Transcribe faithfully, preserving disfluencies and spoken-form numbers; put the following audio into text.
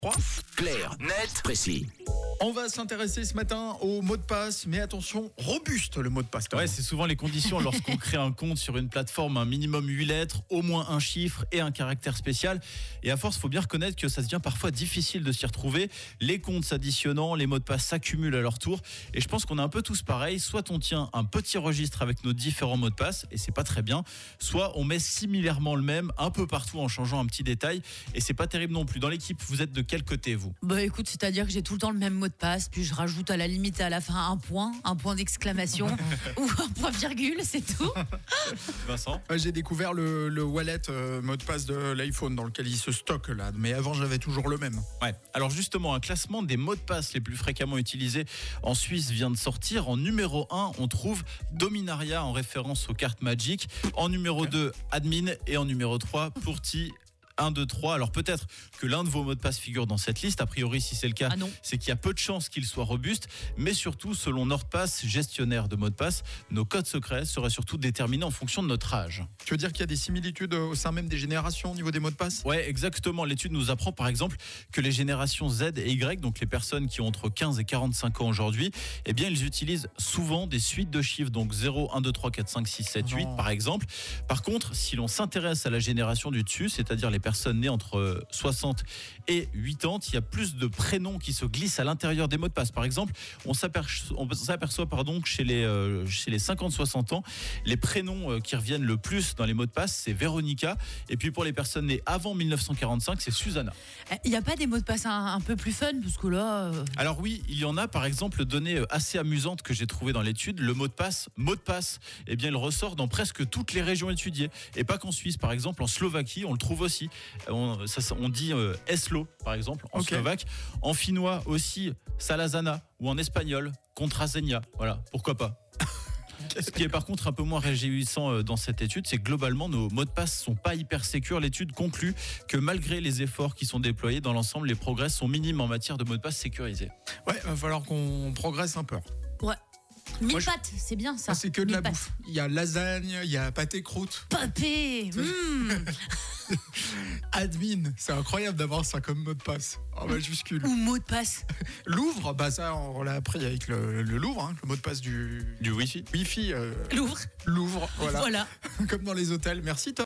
Clair, net, précis. On va s'intéresser ce matin au mot de passe, mais attention, robuste le mot de passe. Ouais, c'est souvent les conditions lorsqu'on crée un compte sur une plateforme, un minimum huit lettres, au moins un chiffre et un caractère spécial. Et à force, il faut bien reconnaître que ça devient parfois difficile de s'y retrouver. Les comptes s'additionnant, les mots de passe s'accumulent à leur tour. Et je pense qu'on est un peu tous pareils. Soit on tient un petit registre avec nos différents mots de passe, et c'est pas très bien. Soit on met similairement le même un peu partout en changeant un petit détail. Et c'est pas terrible non plus. Dans l'équipe, vous êtes de quel côté, vous ? Bah écoute, c'est-à-dire que j'ai tout le temps le même mot de passe, puis je rajoute à la limite à la fin un point, un point d'exclamation ou un point virgule, c'est tout. Vincent ? J'ai découvert le, le wallet euh, mot de passe de l'iPhone dans lequel il se stocke là, mais avant j'avais toujours le même. Ouais. Alors justement, un classement des mots de passe les plus fréquemment utilisés en Suisse vient de sortir. En numéro un, on trouve Dominaria en référence aux cartes Magic. En numéro Okay. deux, Admin. Et en numéro trois, Pourti. un, deux, trois. Alors peut-être que l'un de vos mots de passe figure dans cette liste. A priori, si c'est le cas, Ah non. c'est qu'il y a peu de chances qu'il soit robuste. Mais surtout, selon NordPass, gestionnaire de mots de passe, nos codes secrets seraient surtout déterminés en fonction de notre âge. Tu veux dire qu'il y a des similitudes au sein même des générations au niveau des mots de passe ? Ouais, exactement. L'étude nous apprend par exemple que les générations Z et Y, donc les personnes qui ont entre quinze et quarante-cinq ans aujourd'hui, eh bien, ils utilisent souvent des suites de chiffres, donc zéro, un, deux, trois, quatre, cinq, six, sept, huit Non. par exemple. Par contre, si l'on s'intéresse à la génération du dessus, c'est-à-dire les personnes nées entre soixante et quatre-vingts, il y a plus de prénoms qui se glissent à l'intérieur des mots de passe. Par exemple, on s'aperçoit, on s'aperçoit pardon, que chez les, euh, chez les cinquante soixante ans, les prénoms euh, qui reviennent le plus dans les mots de passe, c'est Véronica. Et puis pour les personnes nées avant mille neuf cent quarante-cinq, c'est Susanna. Il n'y a pas des mots de passe un, un peu plus fun, parce que là... euh, Alors oui, il y en a. Par exemple, donnée assez amusante que j'ai trouvée dans l'étude, le mot de passe, mot de passe, eh bien, il ressort dans presque toutes les régions étudiées. Et pas qu'en Suisse. Par exemple, en Slovaquie, on le trouve aussi. On, ça, on dit euh, Eslo, par exemple, en Okay. slovaque. En finnois aussi, Salazana. Ou en espagnol, Contraseña. Voilà, pourquoi pas. Ce qui est par contre un peu moins réjouissant dans cette étude, c'est que globalement nos mots de passe sont pas hyper sécures. L'étude conclut que malgré les efforts qui sont déployés dans l'ensemble, les progrès sont minimes en matière de mots de passe sécurisés. Ouais, va falloir qu'on progresse un peu. Ouais. Mille Moi, je- pattes, c'est bien ça. Ça, c'est que de Mille la pattes. bouffe. Il y a lasagne, il y a pâté croûte. Papé mmh. Admin, c'est incroyable d'avoir ça comme mot de passe. En majuscule. Ou mot de passe. Louvre, bah ça on l'a appris avec le, le Louvre, hein, le mot de passe du, Du Wi-Fi. Wi-Fi. euh, Louvre. Louvre, voilà. Voilà. Comme dans les hôtels. Merci Tom.